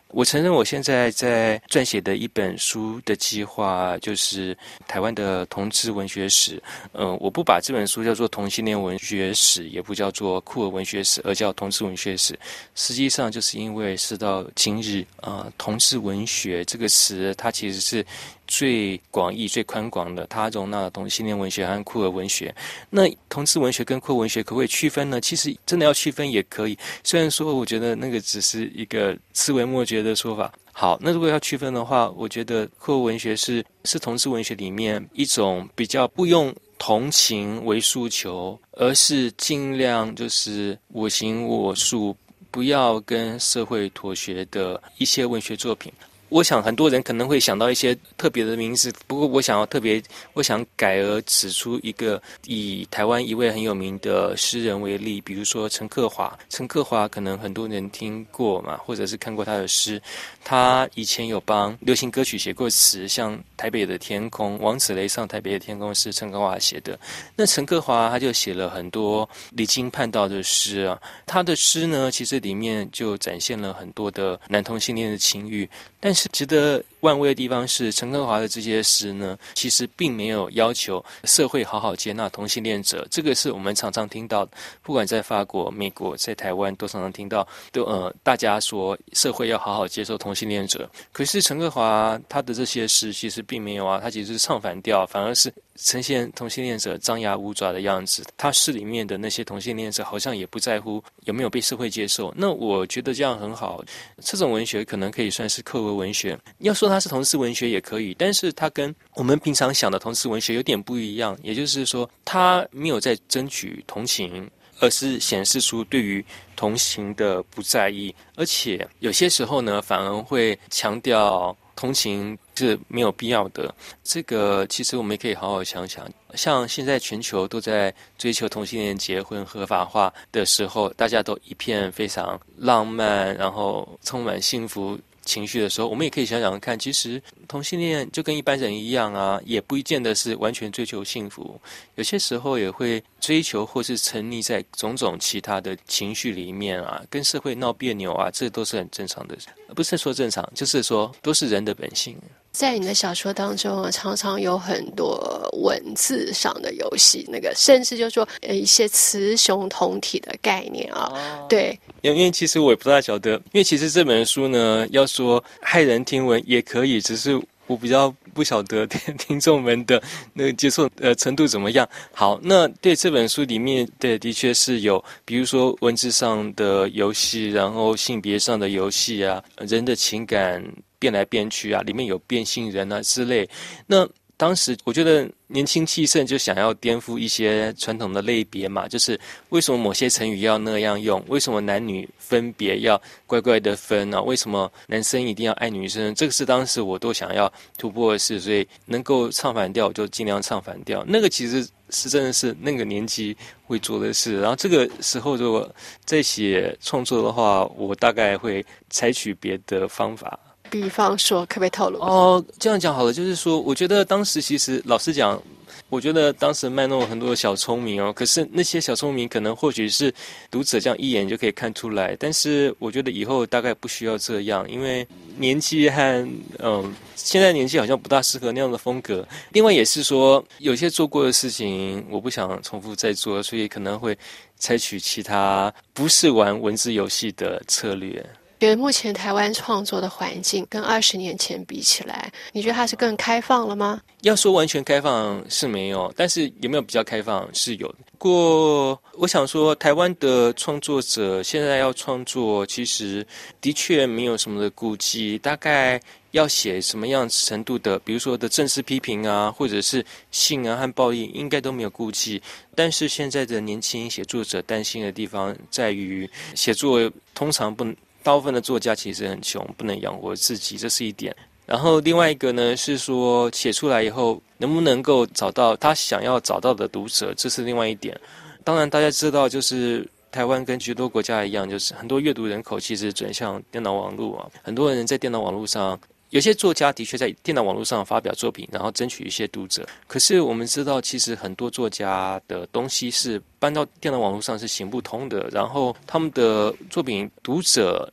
我承认我现在在撰写的一本书的计划就是台湾的同志文学史。呃，我不把这本书叫做同性恋文学史，也不叫做酷儿文学史，而叫同志文学史。实际上就是因为事到今日，呃，同志文学这个词它其实是最广义最宽广的，它容纳了同性恋文学和酷儿文学。那同志文学跟酷儿文学可不可以区分呢？其实真的要区分也可以，虽然说我觉得那个只是一个思维末节的说法。好，那如果要区分的话，我觉得酷儿文学是是同志文学里面一种比较不用同情为诉求，而是尽量就是我行我素，不要跟社会妥协的一些文学作品。我想很多人可能会想到一些特别的名字，不过我想要特别，我想改而指出一个以台湾一位很有名的诗人为例，比如说陈克华。陈克华可能很多人听过嘛，或者是看过他的诗。他以前有帮流行歌曲写过词，像《台北的天空》，王子雷上《台北的天空》是陈克华写的。那陈克华他就写了很多离经叛道的诗啊，他的诗呢，其实里面就展现了很多的男同性恋的情欲。但是值得万味的地方是，陈克华的这些诗呢，其实并没有要求社会好好接纳同性恋者。这个是我们常常听到的，不管在法国、美国、在台湾都常常听到，都呃大家说社会要好好接受同性恋者。可是陈克华他的这些诗其实并没有啊，他其实是唱反调，反而是呈现同性恋者张牙舞爪的样子。他诗里面的那些同性恋者好像也不在乎有没有被社会接受。那我觉得这样很好，这种文学可能可以算是酷儿文学。要说它是同志文学也可以，但是它跟我们平常想的同志文学有点不一样，也就是说它没有在争取同情，而是显示出对于同情的不在意，而且有些时候呢反而会强调同情是没有必要的。这个其实我们也可以好好想想，像现在全球都在追求同性恋结婚合法化的时候，大家都一片非常浪漫，然后充满幸福情绪的时候，我们也可以想想看，其实同性恋就跟一般人一样啊，也不见得是完全追求幸福，有些时候也会追求或是沉溺在种种其他的情绪里面啊，跟社会闹别扭啊，这都是很正常的，不是说正常，就是说都是人的本性。 在你的小说当中，常常有很多文字上的游戏，那个甚至就说呃一些雌雄同体的概念啊，哦、对， 因为其实我也不大晓得，因为其实这本书呢，要说骇人听闻也可以，只是我比较不晓得听众们的那个接受呃程度怎么样。好，那对这本书里面的的确是有，比如说文字上的游戏，然后性别上的游戏啊，人的情感变来变去啊，里面有变性人啊之类。那当时我觉得年轻气盛，就想要颠覆一些传统的类别嘛，就是为什么某些成语要那样用？为什么男女分别要乖乖的分啊？为什么男生一定要爱女生？这个是当时我都想要突破的事，所以能够唱反调我就尽量唱反调。那个其实是真的是那个年纪会做的事。然后这个时候如果在写创作的话，我大概会采取别的方法。 比方说可不可以透露？ 哦，这样讲好了，就是说我觉得当时其实老实讲，我觉得当时卖弄很多小聪明哦，可是那些小聪明可能或许是读者这样一眼就可以看出来，但是我觉得以后大概不需要这样，因为年纪和嗯现在年纪好像不大适合那样的风格。另外也是说有些做过的事情我不想重复再做，所以可能会采取其他不是玩文字游戏的策略。 觉得目前台湾创作的环境跟二十年前比起来，你觉得它是更开放了吗？ 要说完全开放是没有，但是有没有比较开放是有的。不过我想说台湾的创作者现在要创作其实的确没有什么的顾忌，大概要写什么样程度的比如说的政治批评啊，或者是性啊和暴力应该都没有顾忌。但是现在的年轻写作者担心的地方在于，写作通常不大部分的作家其实很穷，不能养活自己，这是一点。然后另外一个呢是说写出来以后能不能够找到他想要找到的读者，这是另外一点。当然大家知道就是台湾跟许多国家一样，就是很多阅读人口其实转向电脑网络啊，很多人在电脑网络上，有些作家的确在电脑网络上发表作品，然后争取一些读者。可是我们知道其实很多作家的东西是搬到电脑网络上是行不通的，然后他们的作品读者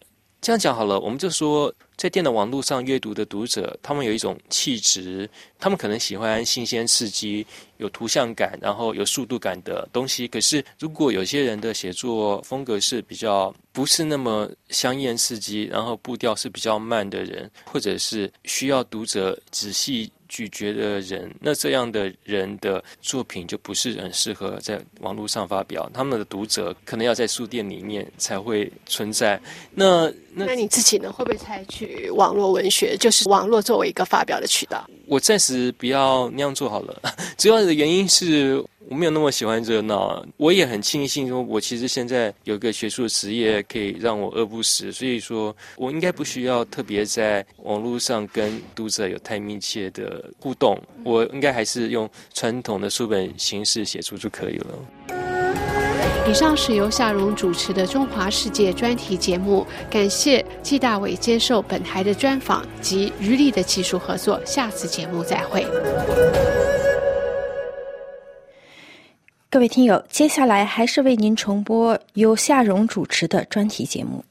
这样讲好了，我们就说在电脑网络上阅读的读者，他们有一种气质，他们可能喜欢新鲜刺激、有图像感，然后有速度感的东西。可是如果有些人的写作风格是比较不是那么香艳刺激，然后步调是比较慢的人，或者是需要读者仔细咀嚼的人，那这样的人的作品就不是很适合在网络上发表，他们的读者可能要在书店里面才会存在。那那, 那你自己呢，会不会采取网络文学，就是网络作为一个发表的渠道？ 我暂时不要那样做好了，主要的原因是我没有那么喜欢热闹，我也很庆幸说我其实现在有一个学术的职业可以让我饿不死，所以说我应该不需要特别在网络上跟读者有太密切的互动，我应该还是用传统的书本形式写出就可以了。 以上是由夏蓉主持的中华世界专题节目，感谢纪大伟接受本台的专访及余力的技术合作，下次节目再会。 各位听友，接下来还是为您重播由夏蓉主持的专题节目。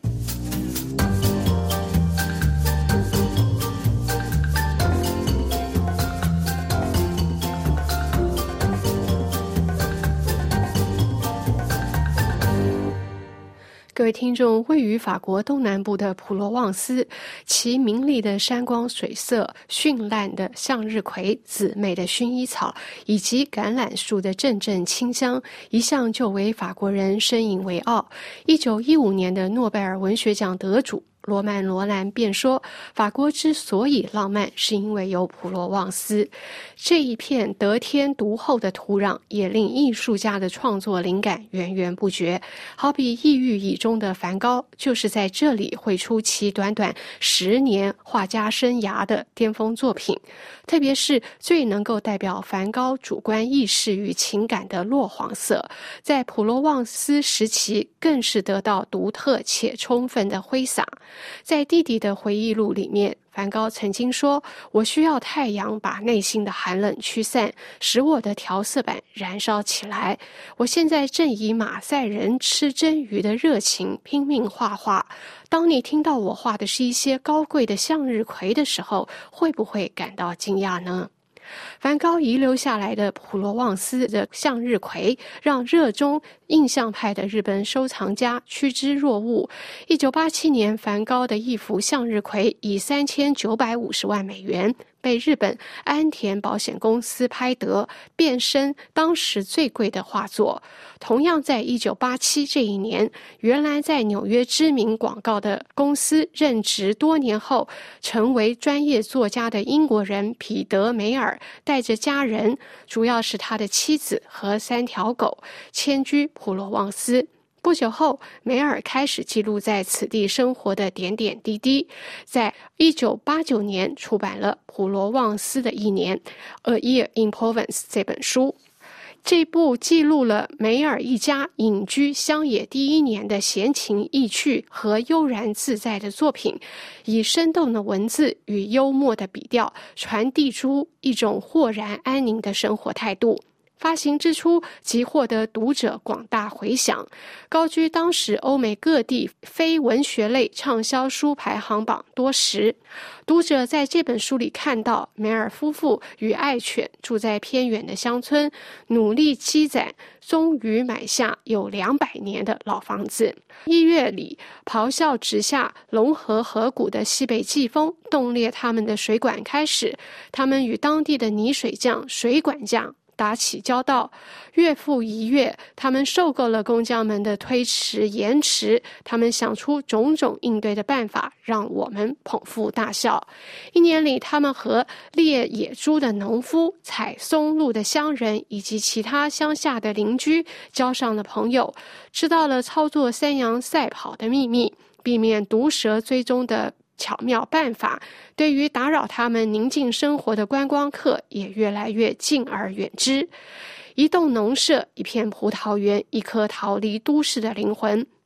各位听众，位于法国东南部的普罗旺斯，其明丽的山光水色、绚烂的向日葵、姊妹的薰衣草以及橄榄树的阵阵清香，一向就为法国人深引为傲。一九一五年的诺贝尔文学奖得主罗曼·罗兰便说，法国之所以浪漫，是因为有普罗旺斯。这一片得天独厚的土壤，也令艺术家的创作灵感源源不绝。好比抑郁以中的梵高，就是在这里绘出其短短十年画家生涯的巅峰作品。特别是最能够代表梵高主观意识与情感的落黄色，在普罗旺斯时期更是得到独特且充分的挥洒。在弟弟的回忆录里面，梵高曾经说，我需要太阳把内心的寒冷驱散，使我的调色板燃烧起来。我现在正以马赛人吃蒸鱼的热情拼命画画。当你听到我画的是一些高贵的向日葵的时候，会不会感到惊讶呢？梵高遗留下来的普罗旺斯的向日葵，让热衷印象派的日本收藏家趋之若鹜。一九八七年，梵高的一幅向日葵以三千九百五十万美元被日本安田保险公司拍得，变身当时最贵的画作。同样在一九八七这一年，原来在纽约知名广告的公司任职多年后成为专业作家的英国人彼得梅尔，带着家人，主要是他的妻子和三条狗，迁居普罗旺斯。不久后，梅尔开始记录在此地生活的点点滴滴，在一九八九年出版了《普罗旺斯的一年》A Year in Provence 这本书。这部记录了梅尔一家隐居乡野第一年的闲情逸趣和悠然自在的作品，以生动的文字与幽默的笔调，传递出一种豁然安宁的生活态度。发行之初即获得读者广大回响，高居当时欧美各地非文学类畅销书排行榜多时。读者在这本书里看到梅尔夫妇与爱犬住在偏远的乡村，努力积攒，终于买下有两百年的老房子。一月里咆哮直下龙河河谷的西北季风冻裂他们的水管开始，他们与当地的泥水匠、水管匠打起交道。月复一月，他们受够了工匠们的推迟延迟，他们想出种种应对的办法，让我们捧腹大笑。一年里，他们和猎野猪的农夫、采松露的乡人以及其他乡下的邻居交上了朋友，知道了操作山羊赛跑的秘密，避免毒蛇追踪的巧妙办法，对于打扰他们宁静生活的观光客也越来越敬而远之。一栋农舍，一片葡萄园，一颗逃离都市的灵魂，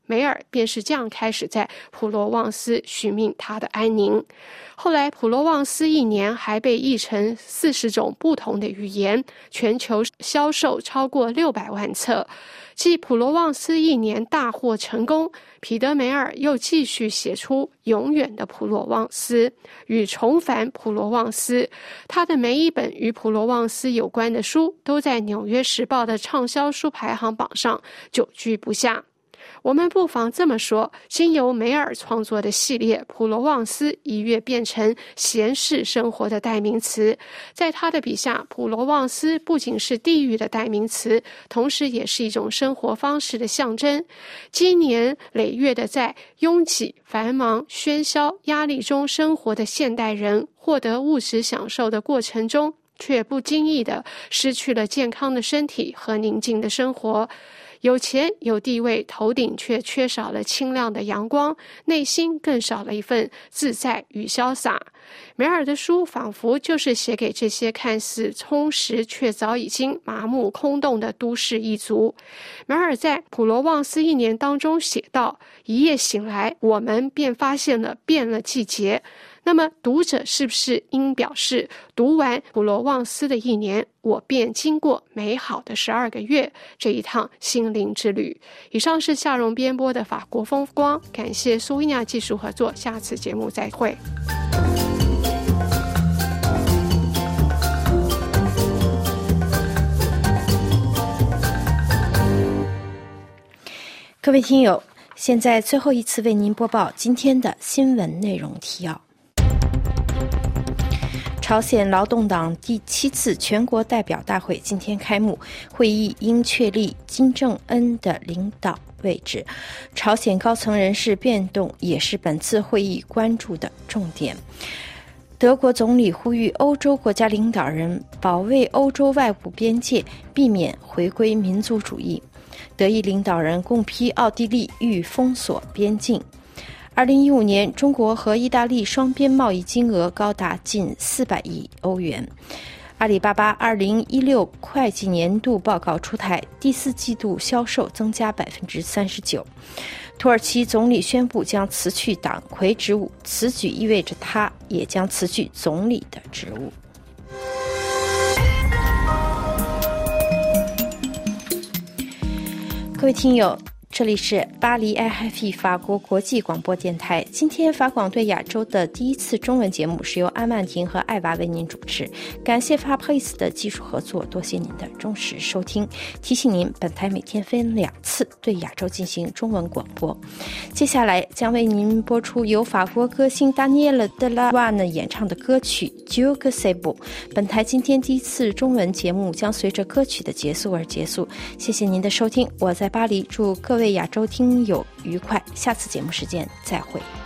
梅尔便是这样开始在普罗旺斯寻觅他的安宁。后来普罗旺斯一年还被译成四十种不同的语言，全球销售超过六百万册。继普罗旺斯一年大获成功，彼得梅尔又继续写出《永远的普罗旺斯》与《重返普罗旺斯》。他的每一本与普罗旺斯有关的书都在《纽约时报》的畅销书排行榜上久居不下。我们不妨这么说，经由梅尔创作的系列，普罗旺斯一跃变成闲适生活的代名词。在他的笔下，普罗旺斯不仅是地域的代名词，同时也是一种生活方式的象征。经年累月的在拥挤、繁忙、喧嚣、压力中生活的现代人，获得物质享受的过程中，却不经意地失去了健康的身体和宁静的生活。有钱有地位，头顶却缺少了清亮的阳光，内心更少了一份自在与潇洒。梅尔的书仿佛就是写给这些看似充实却早已经麻木空洞的都市一族。梅尔在普罗旺斯一年当中写道，一夜醒来，我们便发现了变了季节。那么读者是不是应表示，读完普罗旺斯的一年，我便经过美好的十二个月这一趟心灵之旅？以上是夏蓉编播的法国风光，感谢苏维亚技术合作，下次节目再会。 各位听友，现在最后一次为您播报今天的新闻内容提要。朝鲜劳动党第七次全国代表大会今天开幕，会议应确立金正恩的领导位置。朝鲜高层人事变动也是本次会议关注的重点。德国总理呼吁欧洲国家领导人保卫欧洲外部边界，避免回归民族主义。德意领导人共批奥地利欲封锁边境。二零一五年，中国和意大利双边贸易金额高达近四百亿欧元。阿里巴巴二零一六会计年度报告出台，第四季度销售增加百分之三十九。土耳其总理宣布将辞去党魁职务，此举意味着他也将辞去总理的职务。各位听友，这里是巴黎 I F I 法国国际广播电台。今天法广对亚洲的第一次中文节目是由安曼婷和艾娃为您主持，感谢法 Place 的技术合作，多谢您的忠实收听。提醒您，本台每天分两次对亚洲进行中文广播。接下来将为您播出由法国歌星 Daniel Delannoy 演唱的歌曲 Dieu que c'est beau。本台今天第一次中文节目将随着歌曲的结束而结束，谢谢您的收听。我在巴黎，祝各位亚洲听友愉快，下次节目时间再会。